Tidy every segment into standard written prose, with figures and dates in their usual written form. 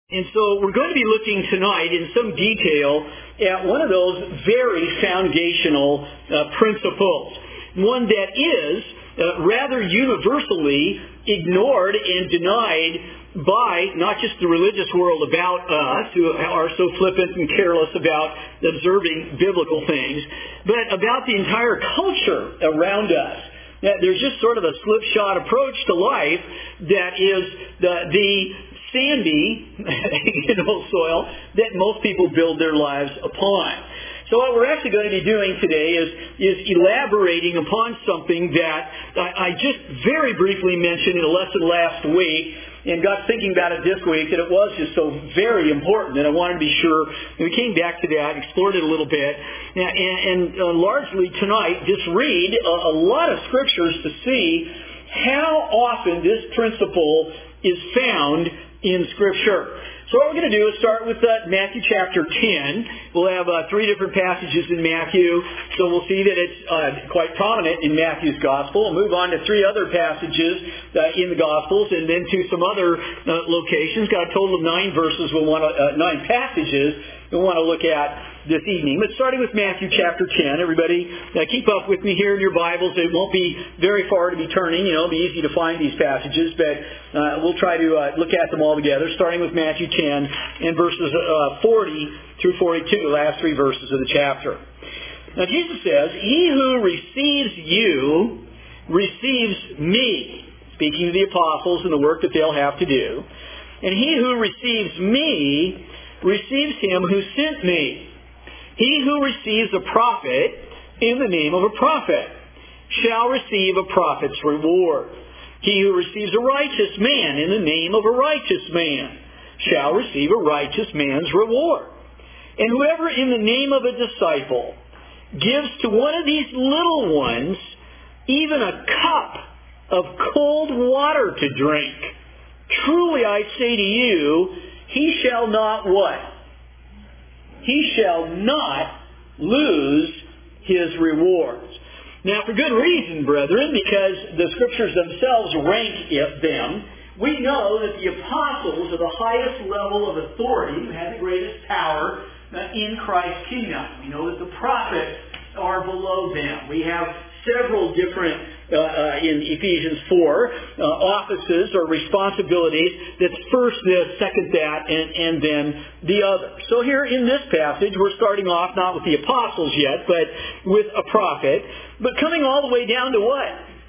And so we're going to be looking tonight in some detail at one of those very foundational principles. One that is rather universally ignored and denied by not just the religious world about us, who are so flippant and careless about observing biblical things, but about the entire culture around us. There's just sort of a slipshod approach to life that is the sandy soil that most people build their lives upon. So what we're actually going to be doing today is elaborating upon something that I just very briefly mentioned in a lesson last week, and got thinking about it this week, that it was just so very important, and I wanted to be sure. And we came back to that, explored it a little bit, and largely tonight just read a lot of scriptures to see how often this principle is found in Scripture. So what we're going to do is start with Matthew chapter 10. We'll have three different passages in Matthew, so we'll see that it's quite prominent in Matthew's Gospel. We'll move on to three other passages in the Gospels, and then to some other locations. Got a total of 9 passages we'll want to look at this evening. But starting with Matthew chapter 10, everybody keep up with me here in your Bibles. It won't be very far to be turning. It'll be easy to find these passages, but we'll try to look at them all together, starting with Matthew 10 and verses 40 through 42, the last 3 verses of the chapter. Now Jesus says, "He who receives you receives me," speaking to the apostles and the work that they'll have to do. "And he who receives me receives him who sent me. He who receives a prophet in the name of a prophet shall receive a prophet's reward. He who receives a righteous man in the name of a righteous man shall receive a righteous man's reward. And whoever in the name of a disciple gives to one of these little ones even a cup of cold water to drink, truly I say to you, he shall not" what? "He shall not lose his rewards." Now, for good reason, brethren, because the Scriptures themselves rank them. We know that the apostles are the highest level of authority, who have the greatest power in Christ's kingdom. We know that the prophets are below them. We have several different, in Ephesians 4, offices or responsibilities. That's first this, second that, and then the other. So here in this passage, we're starting off not with the apostles yet, but with a prophet. But coming all the way down to what?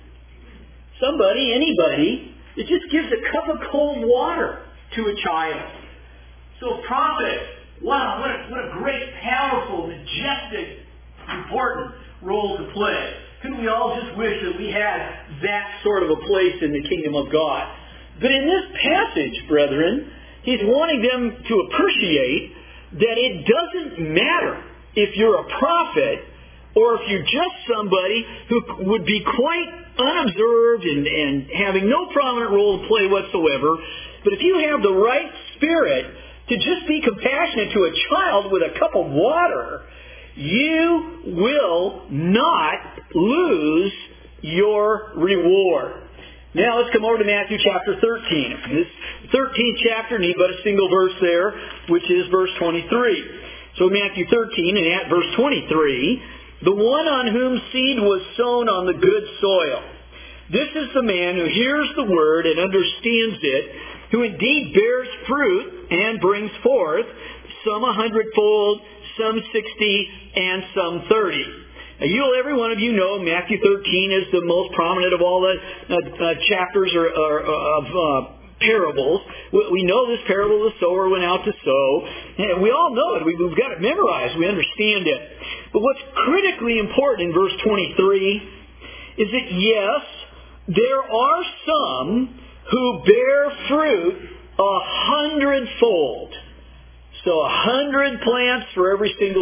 Somebody, anybody, that just gives a cup of cold water to a child. So a prophet, wow, what a great, powerful, majestic, important role to play. Couldn't we all just wish that we had that sort of a place in the kingdom of God? But in this passage, brethren, he's wanting them to appreciate that it doesn't matter if you're a prophet or if you're just somebody who would be quite unobserved and having no prominent role to play whatsoever. But if you have the right spirit to just be compassionate to a child with a cup of water, you will not lose your reward. Now let's come over to Matthew chapter 13. This 13th chapter, need but a single verse there, which is verse 23. So Matthew 13 and at verse 23, "The one on whom seed was sown on the good soil. This is the man who hears the word and understands it, who indeed bears fruit and brings forth, some 100-fold, some 60, and some 30. Now, every one of you know Matthew 13 is the most prominent of all the chapters of parables. We know this parable of the sower went out to sow. And we all know it. We've got it memorized. We understand it. But what's critically important in verse 23 is that, yes, there are some who bear fruit 100-fold. So 100 plants for every single,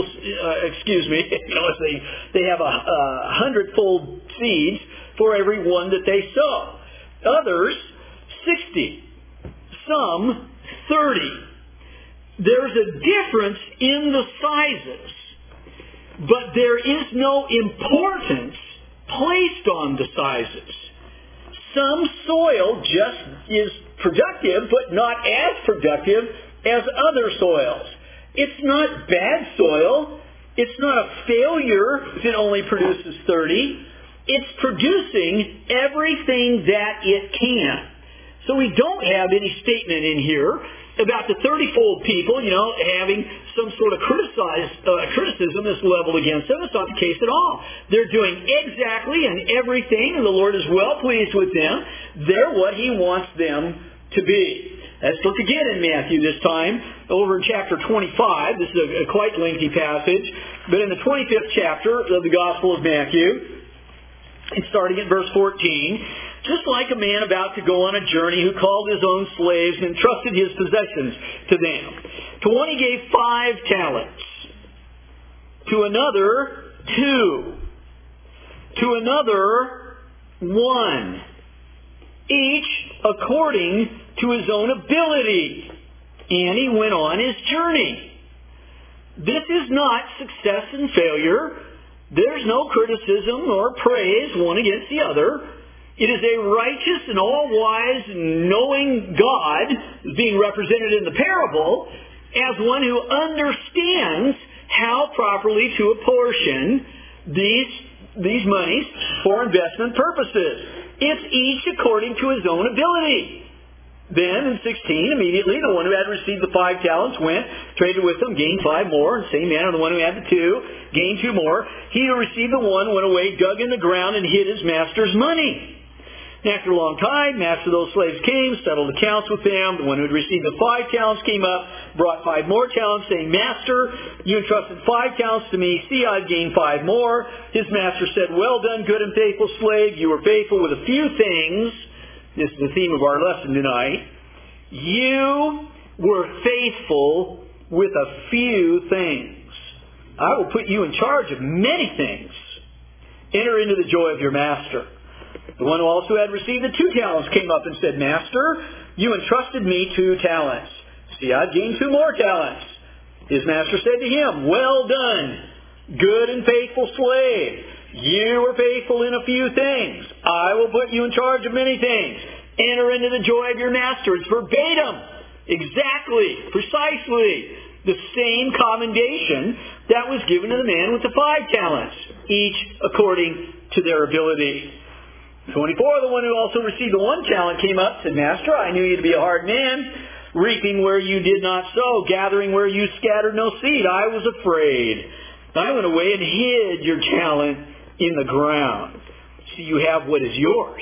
they have 100-fold seeds for every one that they sow. Others, 60. Some, 30. There's a difference in the sizes, but there is no importance placed on the sizes. Some soil just is productive, but not as productive as other soils. It's not bad soil. It's not a failure if it only produces 30. It's producing everything that it can. So we don't have any statement in here about the 30-fold people, having some sort of criticism that's leveled against them. It's not the case at all. They're doing exactly and everything, and the Lord is well pleased with them. They're what He wants them to be. Let's look again in Matthew this time, over in chapter 25. This is a quite lengthy passage, but in the 25th chapter of the Gospel of Matthew, and starting at verse 14, just like a man about to go on a journey who called his own slaves and entrusted his possessions to them. To one he gave 5 talents, to another 2, to another 1, each according to his own ability. And he went on his journey. This is not success and failure. There's no criticism or praise one against the other. It is a righteous and all-wise and knowing God being represented in the parable as one who understands how properly to apportion these monies for investment purposes. It's each according to his own ability. Then in 16, immediately the one who had received the 5 talents went, traded with them, gained 5 more. In the same manner, the one who had the 2 gained 2 more. He who received the 1 went away, dug in the ground, and hid his master's money. And after a long time, master of those slaves came, settled accounts with them. The one who had received the 5 talents came up, brought 5 more talents, saying, Master, you entrusted 5 talents to me. See, I've gained 5 more. His master said, Well done, good and faithful slave. You were faithful with a few things. This is the theme of our lesson tonight. You were faithful with a few things. I will put you in charge of many things. Enter into the joy of your master. The one who also had received the 2 talents came up and said, Master, you entrusted me 2 talents. See, I've gained 2 more talents. His master said to him, Well done, good and faithful slave. You were faithful in a few things. I will put you in charge of many things. Enter into the joy of your master. It's verbatim, exactly, precisely the same commendation that was given to the man with the 5 talents, each according to their ability. 24, the one who also received the 1 talent came up and said, Master, I knew you to be a hard man, reaping where you did not sow, gathering where you scattered no seed. I was afraid. I went away and hid your talent in the ground. So you have what is yours.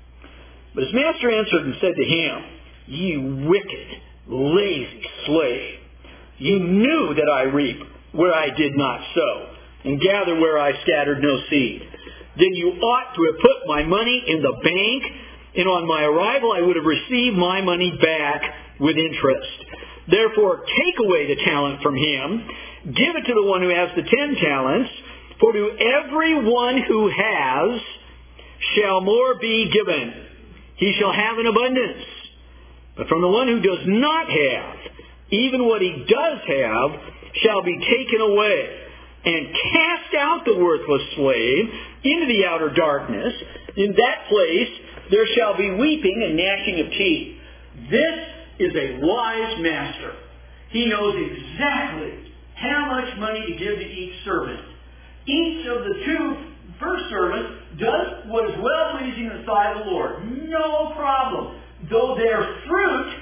But his master answered and said to him, You wicked, lazy slave, you knew that I reap where I did not sow, and gather where I scattered no seed. Then you ought to have put my money in the bank, and on my arrival I would have received my money back with interest. Therefore take away the talent from him, give it to the one who has the 10 talents, for to every one who has shall more be given. He shall have an abundance. But from the one who does not have, even what he does have shall be taken away. And cast out the worthless slave into the outer darkness. In that place there shall be weeping and gnashing of teeth. This is a wise master. He knows exactly how much money to give to each servant. Each of the 2 first servants does what is well-pleasing in the sight of the Lord. No problem. Though their fruit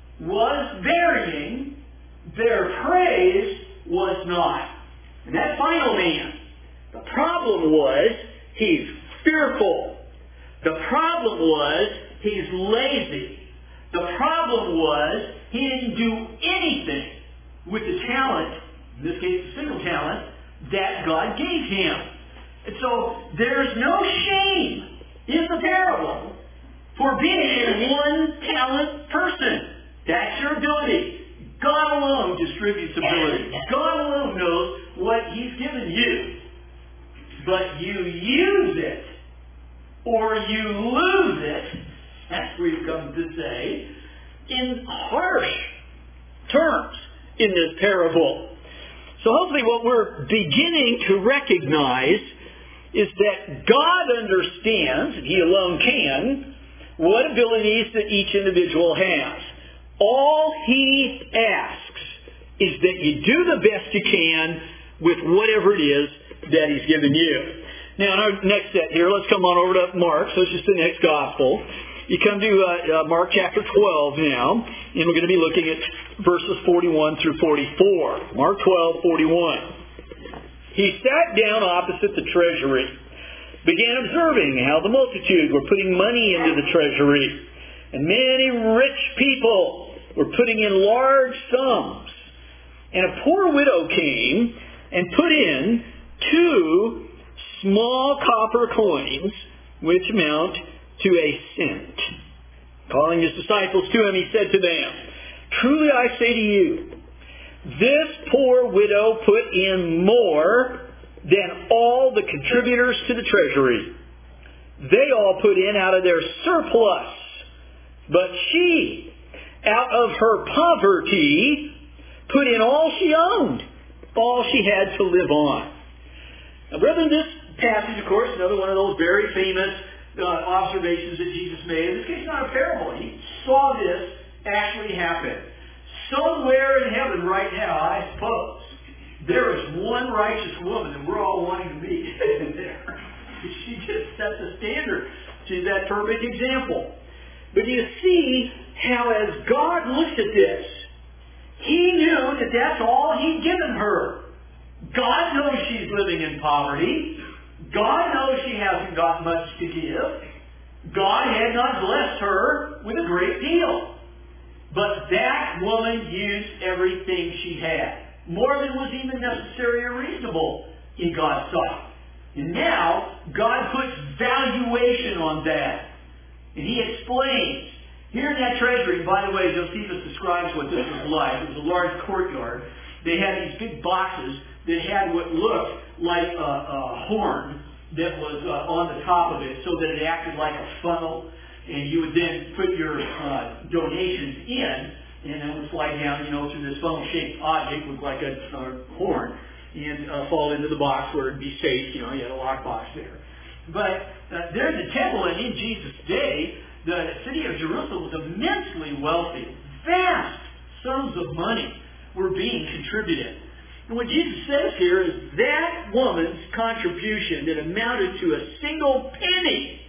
was varying, their praise was not. And that final man, the problem was he's fearful. The problem was he's lazy. The problem was he didn't do anything with the talent, in this case the single talent, that God gave him. And so there's no shame in the parable for being a 1-talent person. That's your ability. God alone distributes ability. God alone knows what He's given you. But you use it or you lose it, as we've come to say, in harsh terms in this parable. So hopefully what we're beginning to recognize is that God understands, and He alone can, what abilities that each individual has. All He asks is that you do the best you can with whatever it is that He's given you. Now, in our next set here, let's come on over to Mark. So it's just the next gospel. You come to Mark chapter 12 now, and we're going to be looking at verses 41 through 44. Mark 12:41. He sat down opposite the treasury, began observing how the multitude were putting money into the treasury, and many rich people were putting in large sums. And a poor widow came and put in 2 small copper coins, which amount to a cent. Calling His disciples to Him, He said to them, "Truly I say to you, this poor widow put in more than all the contributors to the treasury. They all put in out of their surplus, but she, out of her poverty, put in all she owned, all she had to live on." Now, brethren, this passage, of course, another one of those very famous observations that Jesus made. In this case, not a parable. He saw this actually happen. Somewhere in heaven right now, I suppose, there is one righteous woman that we're all wanting to meet there. She just set the standard. She's that perfect example. But do you see how as God looks at this, He knew that that's all He'd given her. God knows she's living in poverty. God knows she hasn't got much to give. God had not blessed her with a great deal. But that woman used everything she had, more than was even necessary or reasonable in God's sight. And now, God puts valuation on that. And He explains. Here in that treasury, by the way, Josephus describes what this was like. It was a large courtyard. They had these big boxes that had what looked like a horn that was on the top of it so that it acted like a funnel. And you would then put your donations in, and it would slide down, through this funnel-shaped object with like a horn and fall into the box where it'd be safe. You had a lockbox there. But there in the temple and in Jesus' day, the city of Jerusalem was immensely wealthy. Vast sums of money were being contributed. And what Jesus says here is that woman's contribution that amounted to a single penny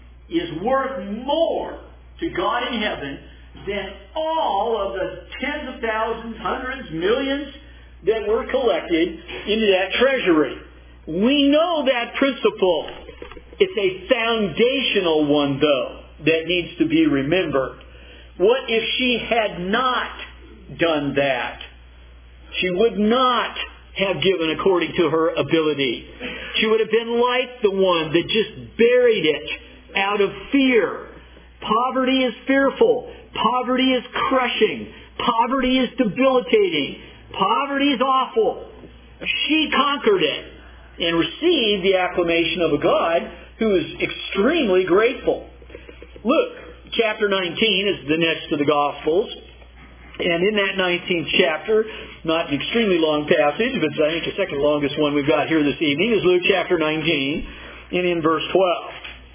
is worth more to God in heaven than all of the tens of thousands, hundreds, millions that were collected into that treasury. We know that principle. It's a foundational one, though, that needs to be remembered. What if she had not done that? She would not have given according to her ability. She would have been like the one that just buried it out of fear. Poverty is fearful. Poverty is crushing. Poverty is debilitating. Poverty is awful. She conquered it and received the acclamation of a God who is extremely grateful. Luke chapter 19 is the next of the Gospels. And in that 19th chapter, not an extremely long passage, but I think the second longest one we've got here this evening is Luke chapter 19 and in verse 12.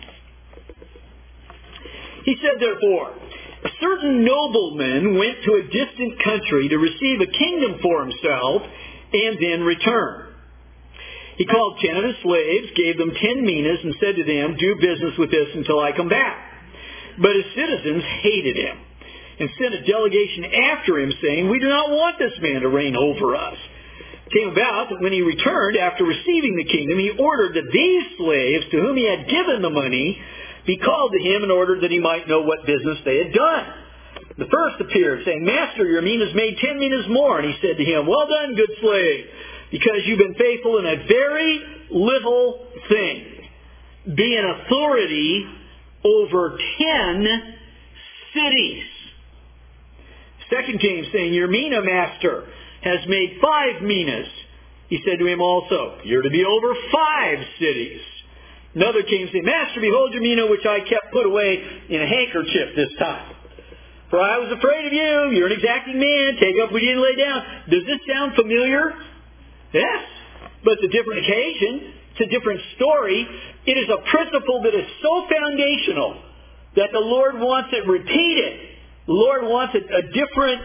He said, therefore, a certain nobleman went to a distant country to receive a kingdom for himself and then return. He called 10 of his slaves, gave them 10 minas, and said to them, do business with this until I come back. But his citizens hated him and sent a delegation after him, saying, we do not want this man to reign over us. It came about that when he returned after receiving the kingdom, he ordered that these slaves to whom he had given the money be called to him in order that he might know what business they had done. The first appeared, saying, Master, your minas made 10 minas more. And he said to him, well done, good slave, because you've been faithful in a very little thing. Be an authority over 10 cities. Second came, saying, your mina, master, has made 5 minas. He said to him also, you're to be over 5 cities. Another came, saying, Master, behold your mina, which I kept put away in a handkerchief this time. For I was afraid of you. You're an exacting man. Take up what you didn't lay down. Does this sound familiar? Yes. But it's a different occasion. It's a different story. It is a principle that is so foundational that the Lord wants it repeated The Lord wants a different,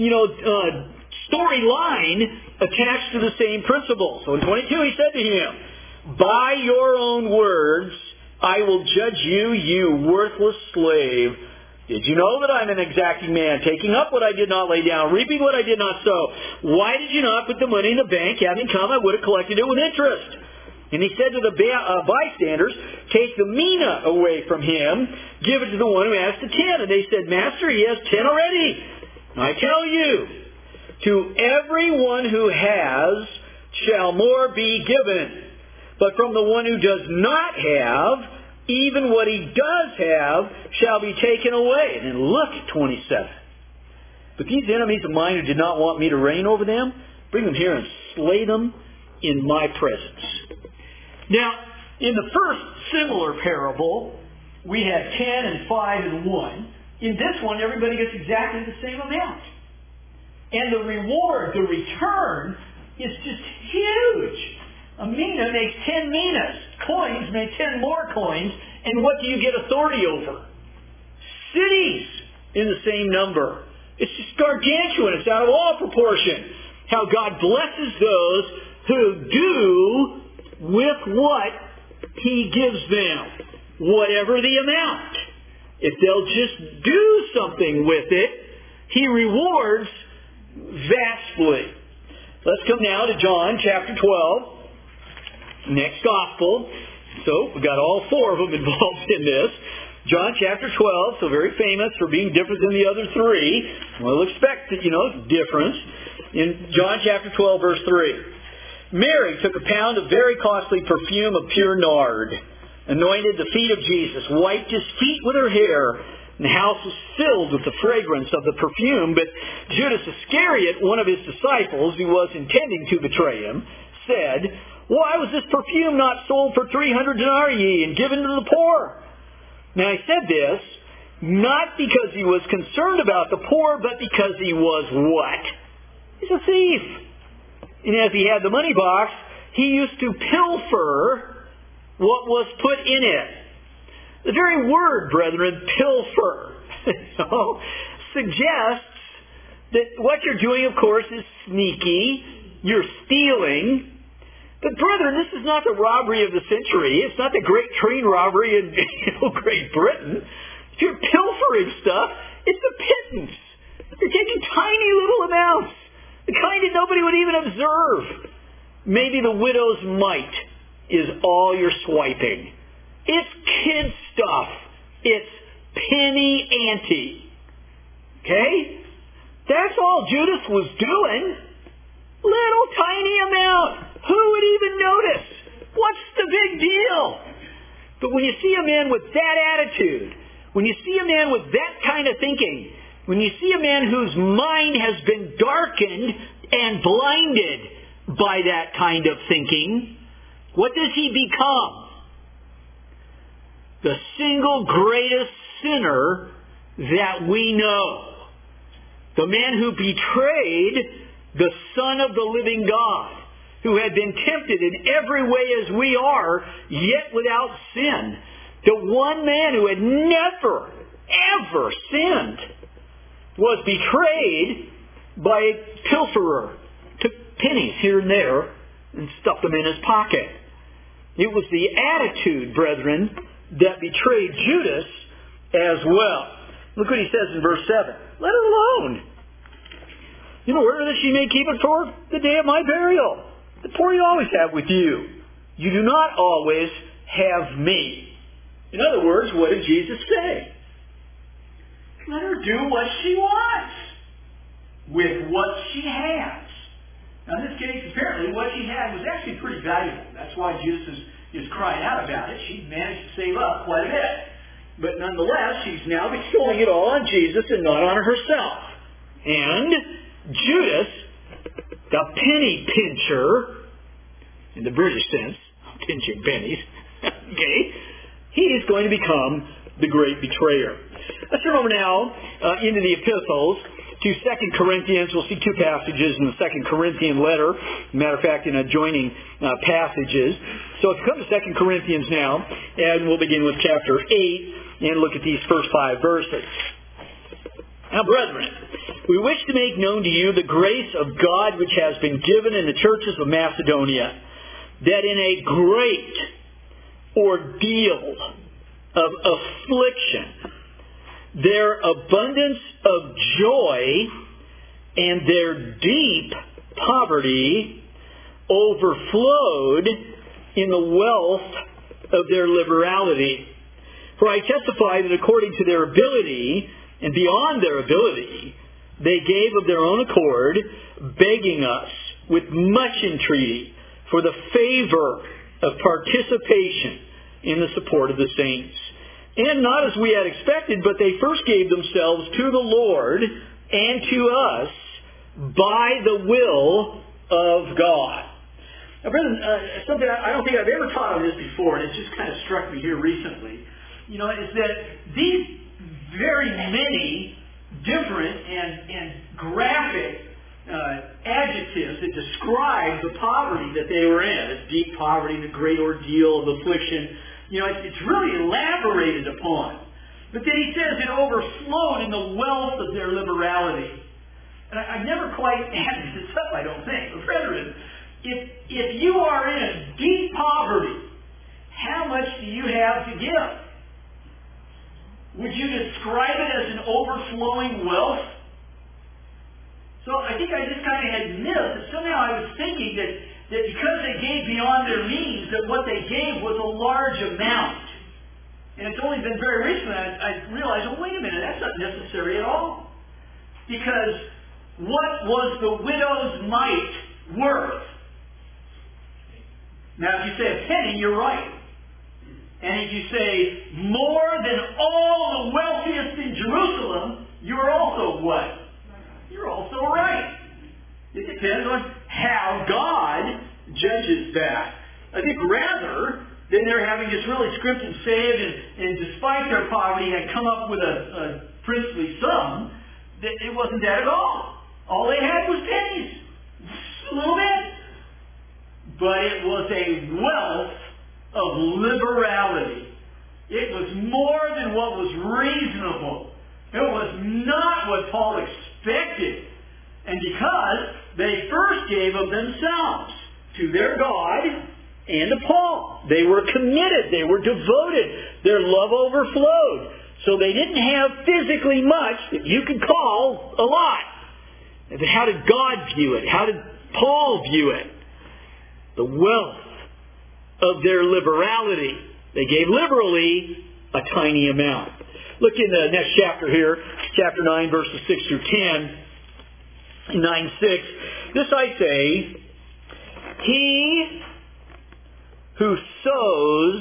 storyline attached to the same principle. So in 22 he said to him, by your own words I will judge you, you worthless slave. Did you know that I'm an exacting man, taking up what I did not lay down, reaping what I did not sow? Why did you not put the money in the bank? Having come, I would have collected it with interest. And he said to the bystanders, take the mina away from him, give it to the one who has the 10. And they said, Master, he has 10 already. I tell you, to everyone who has shall more be given. But from the one who does not have, even what he does have shall be taken away. And then look at 27. But these enemies of mine who did not want me to reign over them, bring them here and slay them in my presence. Now, in the first similar parable, we had 10 and 5 and 1. In this one, everybody gets exactly the same amount. And the reward, the return, is just huge. A mina makes 10 minas. Coins make 10 more coins. And what do you get authority over? Cities in the same number. It's just gargantuan. It's out of all proportion. How God blesses those who do with what He gives them. Whatever the amount. If they'll just do something with it, He rewards vastly. Let's come now to John chapter 12. Next gospel. So we've got all four of them involved in this. John chapter 12, so very famous for being different than the other three. We'll expect that, difference. In John chapter 12, verse 3. Mary took a pound of very costly perfume of pure nard, anointed the feet of Jesus, wiped His feet with her hair, and the house was filled with the fragrance of the perfume. But Judas Iscariot, one of His disciples, who was intending to betray Him, said, why was this perfume not sold for 300 denarii and given to the poor? Now he said this, not because he was concerned about the poor, but because he was what? He's a thief. And as he had the money box, he used to pilfer what was put in it. The very word, brethren, pilfer, suggests that what you're doing, of course, is sneaky. You're stealing. But brethren, this is not the robbery of the century. It's not the great train robbery in Great Britain. If you're pilfering stuff, it's a pittance. You're taking tiny little amounts, the kind that nobody would even observe. Maybe the widow's mite is all you're swiping. It's kid stuff. It's penny ante. Okay? That's all Judas was doing. Little tiny amount. Who would even notice? What's the big deal? But when you see a man with that attitude, when you see a man with that kind of thinking, when you see a man whose mind has been darkened and blinded by that kind of thinking, what does he become? The single greatest sinner that we know. The man who betrayed the Son of the living God, who had been tempted in every way as we are, yet without sin. The one man who had never, ever sinned was betrayed by a pilferer. Took pennies here and there and stuffed them in his pocket. It was the attitude, brethren, that betrayed Judas as well. Look what he says in verse 7. Let it alone. Where that she may keep it for the day of my burial. The poor you always have with you. You do not always have me. In other words, what did Jesus say? Let her do what she wants with what she has. Now in this case, apparently what she had was actually pretty valuable. That's why Judas is crying out about it. She managed to save up quite a bit. But nonetheless, she's now bestowing it all on Jesus and not on herself. And Judas, the penny pincher, in the British sense, pinching pennies, okay, he is going to become the great betrayer. Let's turn over now into the epistles to 2 Corinthians. We'll see two passages in the 2 Corinthian letter. Matter of fact, in adjoining passages. So if you come to 2 Corinthians now, and we'll begin with chapter 8 and look at these first 5 verses. Now, brethren, we wish to make known to you the grace of God which has been given in the churches of Macedonia, that in a great ordeal of affliction, their abundance of joy and their deep poverty overflowed in the wealth of their liberality. For I testify that according to their ability, and beyond their ability, they gave of their own accord, begging us with much entreaty for the favor of participation in the support of the saints. And not as we had expected, but they first gave themselves to the Lord and to us by the will of God. Now, brethren, something I don't think I've ever taught on this before, and it just kind of struck me here recently, is that these very many different and graphic adjectives that describe the poverty that they were in, this deep poverty, the great ordeal of affliction, it's really elaborated upon. But then he says it overflowed in the wealth of their liberality. And I've never quite added this up, I don't think. But brethren, if you are in a deep poverty, how much do you have to give? Would you describe it as an overflowing wealth? So I think I just kind of had missed that somehow I was thinking that because they gave beyond their means, that what they gave was a large amount. And it's only been very recently I realized, oh, wait a minute, that's not necessary at all. Because what was the widow's mite worth? Now, if you say a penny, you're right. And if you say more than all the wealthiest in Jerusalem, you're also what? You're also right. It depends on how God judges that. I think rather than they're having just really scrimped and saved and despite their poverty had come up with a princely sum, it wasn't that at all. All they had was pennies. Just a little bit. But it was a wealth of liberality. It was more than what was reasonable. It was not what Paul expected. And because they first gave of themselves to their God and to Paul. They were committed. They were devoted. Their love overflowed. So they didn't have physically much that you could call a lot. How did God view it? How did Paul view it? The wealth of their liberality. They gave liberally a tiny amount. Look in the next chapter here, chapter 9, verses 6 through 10. 9:6. This I say, he who sows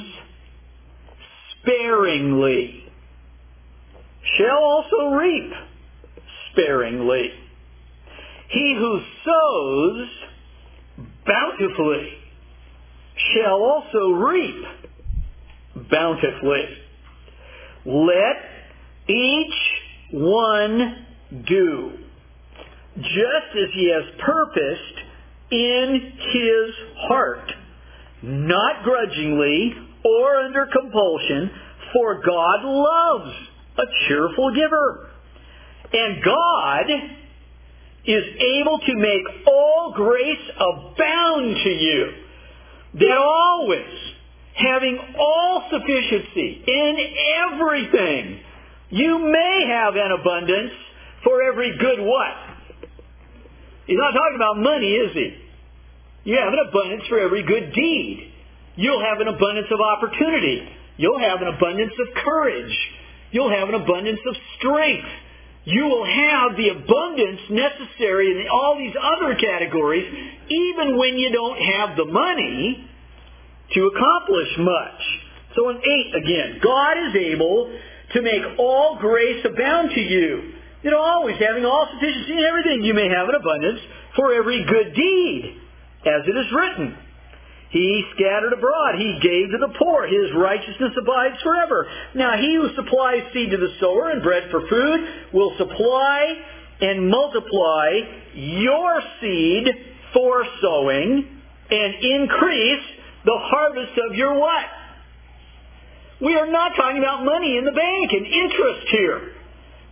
sparingly shall also reap sparingly. He who sows bountifully shall also reap bountifully. Let each one do just as he has purposed in his heart, not grudgingly or under compulsion, for God loves a cheerful giver. And God is able to make all grace abound to you, that always, having all sufficiency in everything, you may have an abundance for every good what? He's not talking about money, is he? You have an abundance for every good deed. You'll have an abundance of opportunity. You'll have an abundance of courage. You'll have an abundance of strength. You will have the abundance necessary in all these other categories, even when you don't have the money to accomplish much. So in 8 again, God is able to make all grace abound to you. Always having all sufficiency in everything, you may have an abundance for every good deed, as it is written. He scattered abroad, he gave to the poor, his righteousness abides forever. Now he who supplies seed to the sower and bread for food will supply and multiply your seed for sowing and increase the harvest of your what? We are not talking about money in the bank and interest here.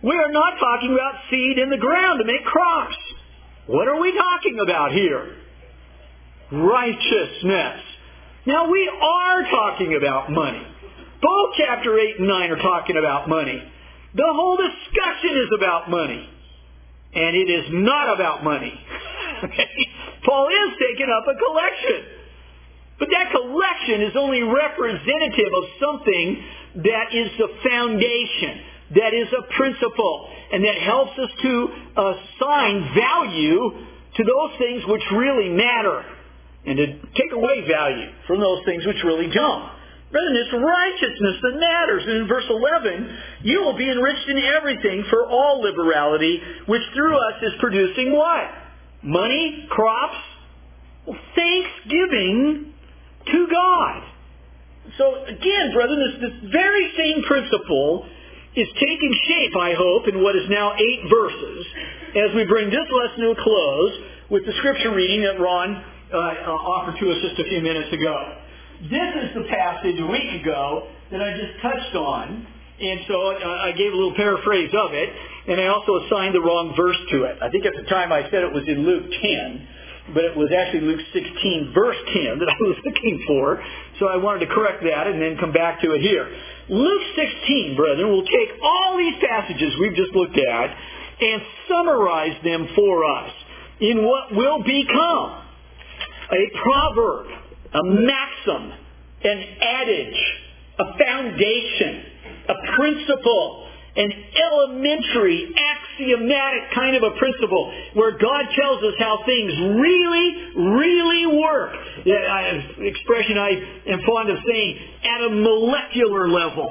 We are not talking about seed in the ground to make crops. What are we talking about here? Righteousness. Now, we are talking about money. Both chapter 8 and 9 are talking about money. The whole discussion is about money. And it is not about money. Paul is taking up a collection. But that collection is only representative of something that is the foundation, that is a principle, and that helps us to assign value to those things which really matter, and to take away value from those things which really don't. Brethren, it's righteousness that matters. And in verse 11, you will be enriched in everything for all liberality, which through us is producing what? Money? Crops? Well, thanksgiving to God. So again, brethren, this very same principle is taking shape, I hope, in what is now 8 verses, as we bring this lesson to a close with the scripture reading that Ron offered to us just a few minutes ago. This is the passage a week ago that I just touched on, and so I gave a little paraphrase of it, and I also assigned the wrong verse to it. I think at the time I said it was in Luke 10, but it was actually Luke 16, verse 10 that I was looking for, so I wanted to correct that and then come back to it here. Luke 16, brethren, will take all these passages we've just looked at and summarize them for us in what will become a proverb, a maxim, an adage, a foundation, a principle, an elementary, axiomatic kind of a principle where God tells us how things really, really work. Expression I am fond of saying, at a molecular level.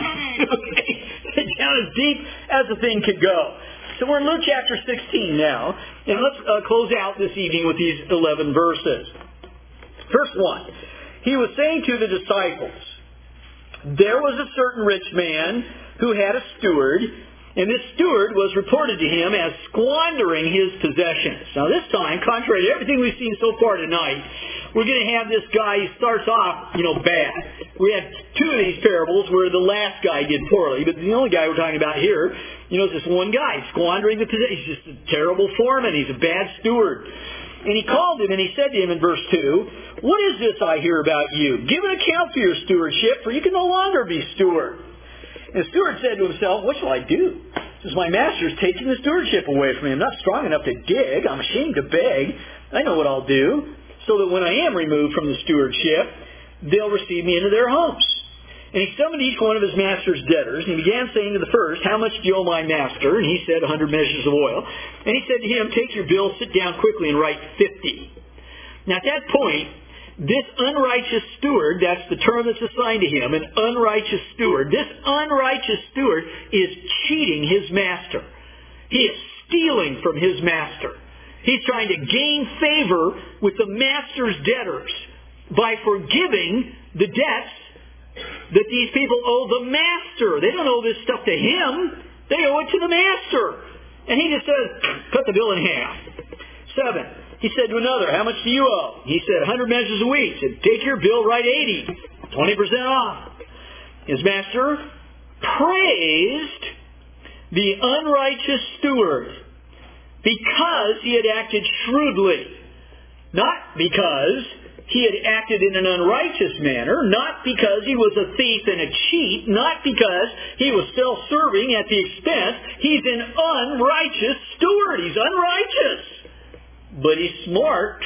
Down as deep as the thing could go. So we're in Luke chapter 16 now, and let's close out this evening with these 11 verses. Verse 1, he was saying to the disciples, there was a certain rich man who had a steward, and this steward was reported to him as squandering his possessions. Now this time, contrary to everything we've seen so far tonight, we're going to have this guy, he starts off, bad. We had 2 of these parables where the last guy did poorly, but the only guy we're talking about here, is this one guy, squandering the possessions. He's just a terrible foreman. He's a bad steward. And he called him and he said to him in verse 2, what is this I hear about you? Give an account for your stewardship, for you can no longer be steward. And the steward said to himself, what shall I do? Since my master is taking the stewardship away from me. I'm not strong enough to dig. I'm ashamed to beg. I know what I'll do, so that when I am removed from the stewardship, they'll receive me into their homes. And he summoned each one of his master's debtors, and he began saying to the first, how much do you owe my master? And he said, 100 measures of oil. And he said to him, take your bill, sit down quickly, and write 50. Now at that point, this unrighteous steward, that's the term that's assigned to him, an unrighteous steward, this unrighteous steward is cheating his master. He is stealing from his master. He's trying to gain favor with the master's debtors by forgiving the debts that these people owe the master. They don't owe this stuff to him. They owe it to the master. And he just says, cut the bill in half. 7. He said to another, how much do you owe? He said, 100 measures a week. He said, take your bill, write 80. 20% off. His master praised the unrighteous steward because he had acted shrewdly. Not because he had acted in an unrighteous manner, not because he was a thief and a cheat, not because he was self-serving at the expense. He's an unrighteous steward. He's unrighteous. But he's smart.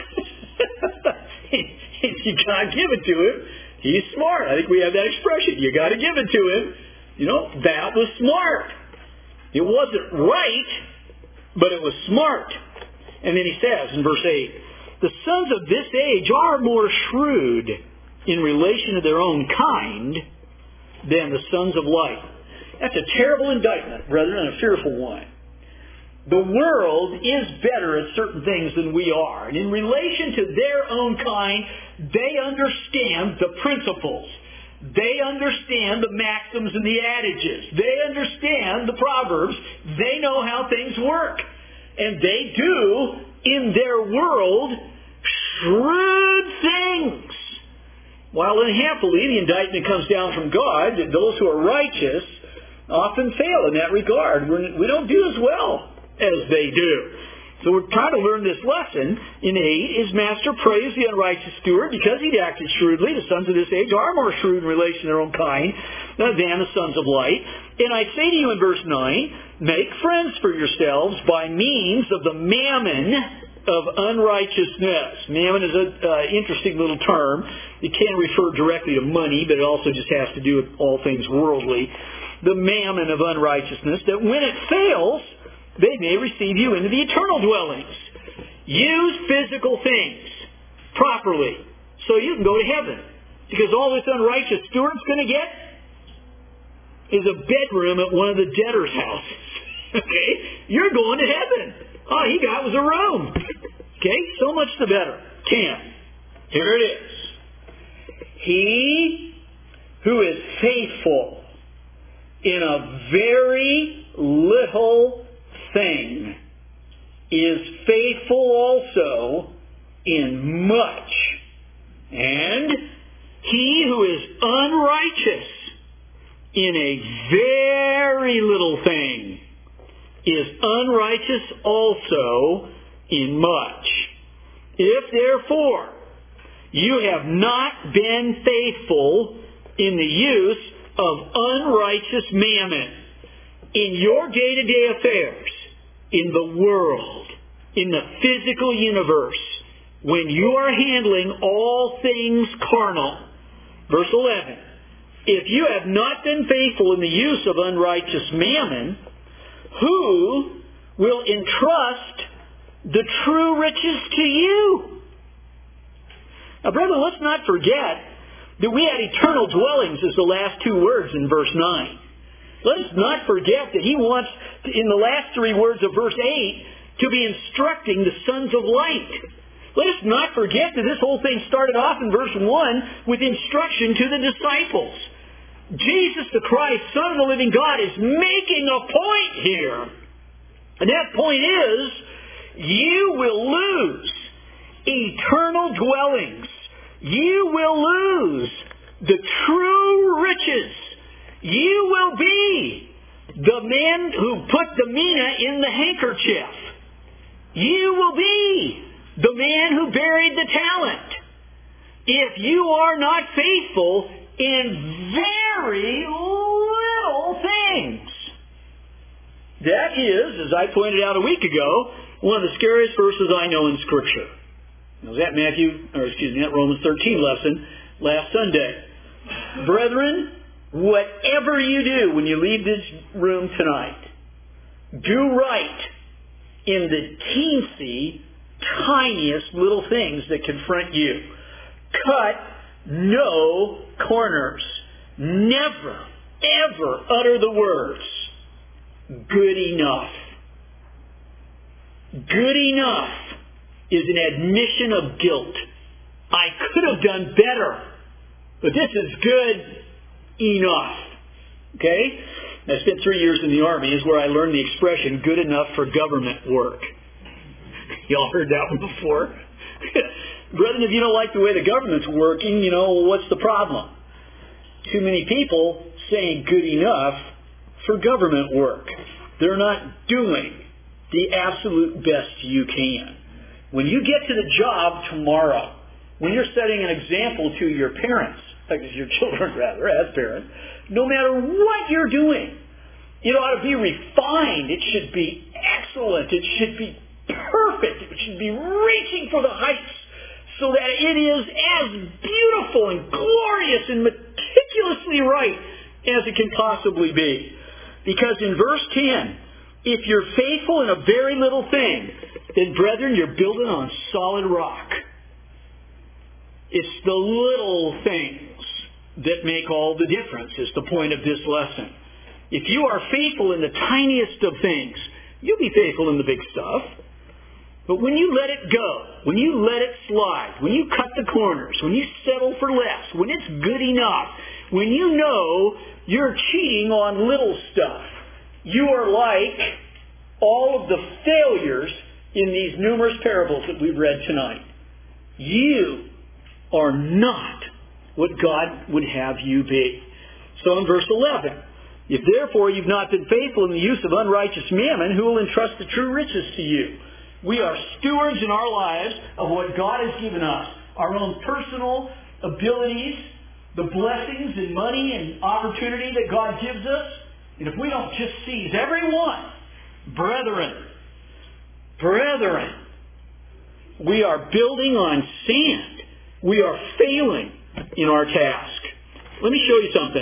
You gotta give it to him. He's smart. I think we have that expression. You gotta give it to him. That was smart. It wasn't right, but it was smart. And then he says in verse 8, the sons of this age are more shrewd in relation to their own kind than the sons of light. That's a terrible indictment, brethren, and a fearful one. The world is better at certain things than we are. And in relation to their own kind, they understand the principles. They understand the maxims and the adages. They understand the proverbs. They know how things work. And they do, in their world, shrewd things. While unhappily, the indictment comes down from God that those who are righteous often fail in that regard. We don't do as well as they do. So we're trying to learn this lesson. In 8, his master praised the unrighteous steward because he'd acted shrewdly. The sons of this age are more shrewd in relation to their own kind than the sons of light. And I say to you in verse 9, make friends for yourselves by means of the mammon of unrighteousness. Mammon is an interesting little term. It can refer directly to money, but it also just has to do with all things worldly. The mammon of unrighteousness, that when it fails, they may receive you into the eternal dwellings. Use physical things properly so you can go to heaven. Because all this unrighteous steward's going to get is a bedroom at one of the debtors' houses. Okay? You're going to heaven. All he got was a room. Okay? So much the better. 10. Here it is. He who is faithful in a very little thing is faithful also in much. And he who is unrighteous in a very little thing is unrighteous also in much. If therefore you have not been faithful in the use of unrighteous mammon in your day-to-day affairs, in the world, in the physical universe, when you are handling all things carnal. Verse 11, if you have not been faithful in the use of unrighteous mammon, who will entrust the true riches to you? Now, brethren, let's not forget that we had eternal dwellings as the last 2 words in verse 9. Let us not forget that he wants, in the last 3 words of verse 8, to be instructing the sons of light. Let us not forget that this whole thing started off in verse 1 with instruction to the disciples. Jesus the Christ, Son of the living God, is making a point here. And that point is, you will lose eternal dwellings. You will lose the true riches. You will be the man who put the mina in the handkerchief. You will be the man who buried the talent. If you are not faithful in very little things. That is, as I pointed out a week ago, one of the scariest verses I know in Scripture. Now, that that Romans 13 lesson last Sunday. Brethren, whatever you do when you leave this room tonight, do right in the teensy, tiniest little things that confront you. Cut no corners. Never, ever utter the words, good enough. Good enough is an admission of guilt. I could have done better, but this is good enough. Okay? I spent 3 years in the Army, is where I learned the expression, good enough for government work. Y'all heard that one before? Brethren, if you don't like the way the government's working, what's the problem? Too many people saying good enough for government work. They're not doing the absolute best you can. When you get to the job tomorrow, when you're setting an example to your parents, your children rather, as parents, no matter what you're doing, it ought to be refined. It should be excellent. It should be perfect. It should be reaching for the heights so that it is as beautiful and glorious and meticulously right as it can possibly be. Because in verse 10, if you're faithful in a very little thing, then, brethren, you're building on solid rock. It's the little things that make all the difference, is the point of this lesson. If you are faithful in the tiniest of things, you'll be faithful in the big stuff. But when you let it go, when you let it slide, when you cut the corners, when you settle for less, when it's good enough, when you know you're cheating on little stuff, you are like all of the failures in these numerous parables that we've read tonight. You are not what God would have you be. So in verse 11, If therefore you've not been faithful in the use of unrighteous mammon, who will entrust the true riches to you? We are stewards in our lives of what God has given us. Our own personal abilities, the blessings and money and opportunity that God gives us. And if we don't just seize every one, brethren, we are building on sand. We are failing in our task. Let me show you something.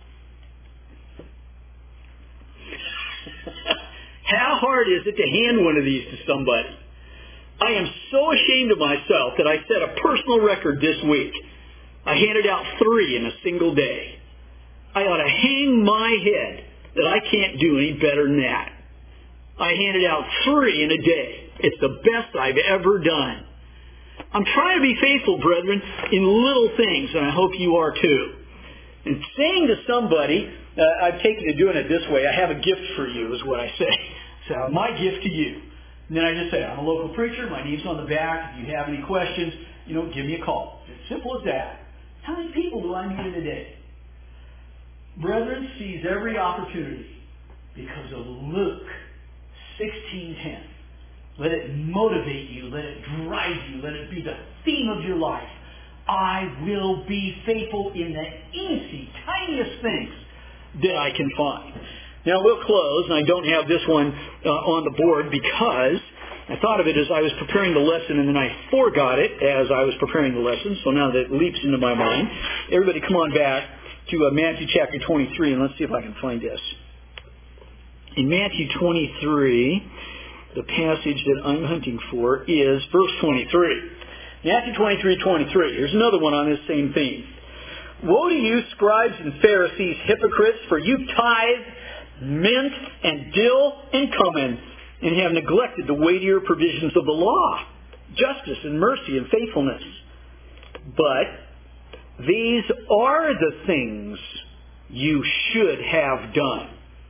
How hard is it to hand one of these to somebody? I am so ashamed of myself that I set a personal record this week. I handed out 3 in a single day. I ought to hang my head that I can't do any better than that. I handed out 3 in a day. It's the best I've ever done. I'm trying to be faithful, brethren, in little things, and I hope you are too. And saying to somebody, I've taken to doing it this way, I have a gift for you, is what I say. So my gift to you. And then I just say, I'm a local preacher, my name's on the back. If you have any questions, give me a call. It's simple as that. How many people do I meet in a day? Brethren, seize every opportunity because of Luke 16:10. Let it motivate you. Let it drive you. Let it be the theme of your life. I will be faithful in the easy, tiniest things that I can find. Now we'll close, and I don't have this one on the board because I thought of it as I was preparing the lesson, and then I forgot it as I was preparing the lesson, so now that it leaps into my mind. Everybody come on back to Matthew chapter 23, and let's see if I can find this. In Matthew 23, the passage that I'm hunting for is verse 23. Matthew 23:23. Here's another one on this same theme. Woe to you, scribes and Pharisees, hypocrites, for you tithe mint and dill and cumin, and have neglected the weightier provisions of the law, justice and mercy and faithfulness. But these are the things you should have done,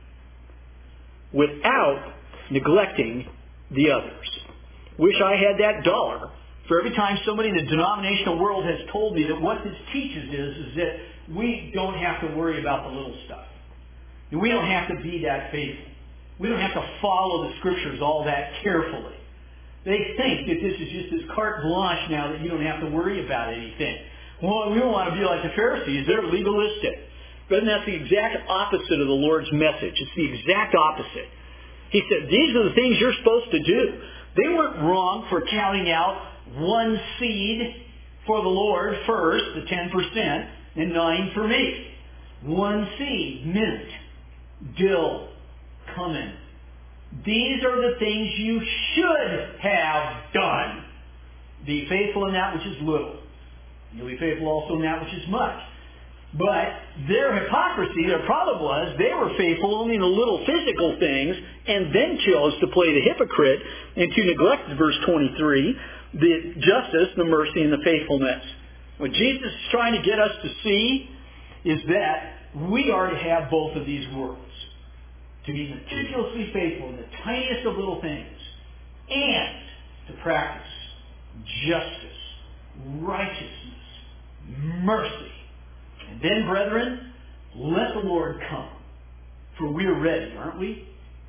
without neglecting the others. Wish I had that dollar for every time somebody in the denominational world has told me that what this teaches is that we don't have to worry about the little stuff. And we don't have to be that faithful. We don't have to follow the Scriptures all that carefully. They think that this is just this carte blanche now that you don't have to worry about anything. Well, we don't want to be like the Pharisees. They're legalistic. But that's the exact opposite of the Lord's message. It's the exact opposite. He said, these are the things you're supposed to do. They weren't wrong for counting out 1 seed for the Lord first, the 10%, and 9 for me. 1 seed, mint, dill, cumin. These are the things you should have done. Be faithful in that which is little. You'll be faithful also in that which is much. But their hypocrisy, their problem was, they were faithful only in the little physical things and then chose to play the hypocrite and to neglect, verse 23, the justice, the mercy, and the faithfulness. What Jesus is trying to get us to see is that we are to have both of these worlds. To be meticulously faithful in the tiniest of little things and to practice justice, righteousness, mercy. And then, brethren, let the Lord come. For we are ready, aren't we?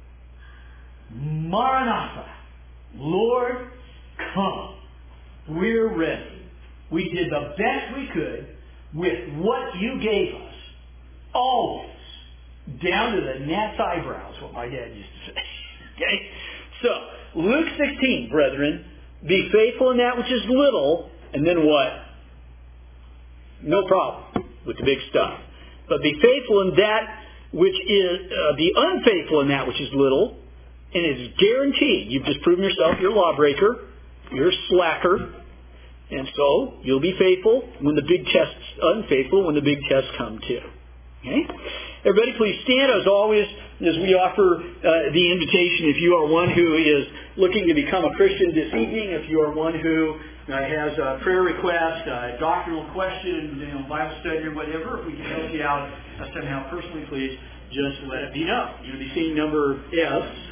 Maranatha. Lord, come. We're ready. We did the best we could with what you gave us. Always. Down to the gnat's eyebrows, what my dad used to say. Okay? So, Luke 16, brethren, be faithful in that which is little, and then what? No problem with the big stuff. But be faithful in that which is, be unfaithful in that which is little, and it's guaranteed. You've just proven yourself, you're a lawbreaker, you're a slacker, and so you'll be faithful when the big tests, unfaithful when the big tests come too. Okay? Everybody please stand as always as we offer the invitation. If you are one who is looking to become a Christian this evening, if you are one who has a prayer request, a doctrinal question, Bible study or whatever, if we can help you out somehow personally, please just let it be known. You'll be seeing number S.